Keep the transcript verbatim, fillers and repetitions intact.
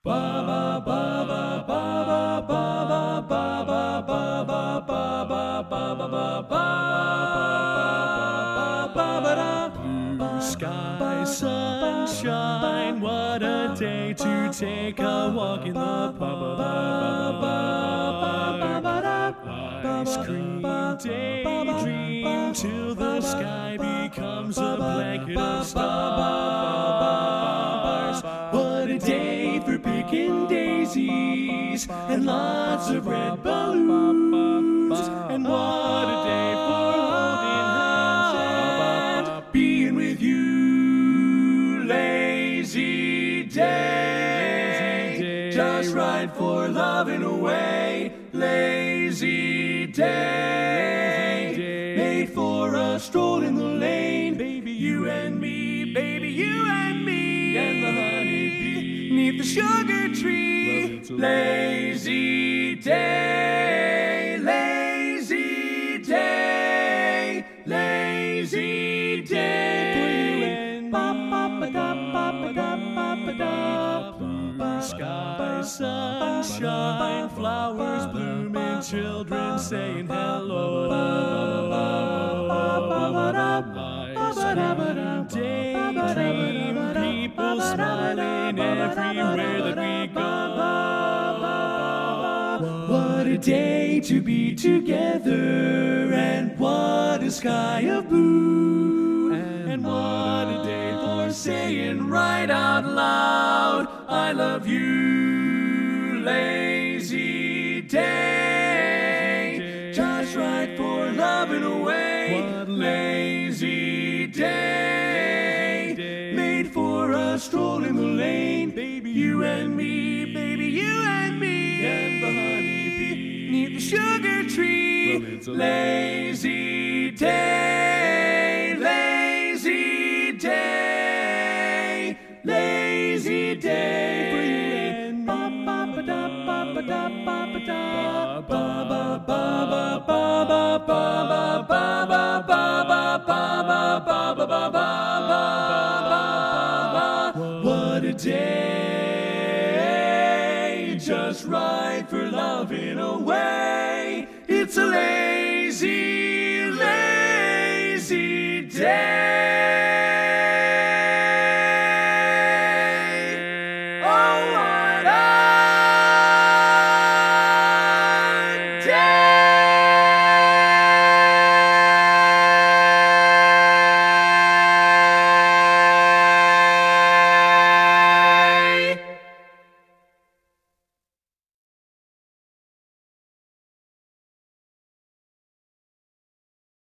Blue sky, sunshine, what a day to take a walk in the park. Ice cream daydream till the sky becomes a blanket of stars. What a day for picking daisies and lots of red balloons. And what a day for holding hands and being with you. Lazy day, just right for loving away. Lazy day, made for a stroll in the lane. Baby, you and me, baby, you and me, and the honeybee neath the sugar tree. Lazy day, lazy day, lazy day. For you and blue sky, sunshine, flowers blooming, children saying hello. Daydream, people smiling everywhere that we go. What a day to be together, and what a sky of blue, and what a day for saying right out loud, I love you. Lazy day, just right for loving away. What lazy day, made for a stroll in the lane. Baby, you and me, baby, you and me, and the honeybee neath the sugar tree. Well, lazy day, lazy day, lazy day for you and me. What a day, just right for loving away. It's a lazy, lazy day.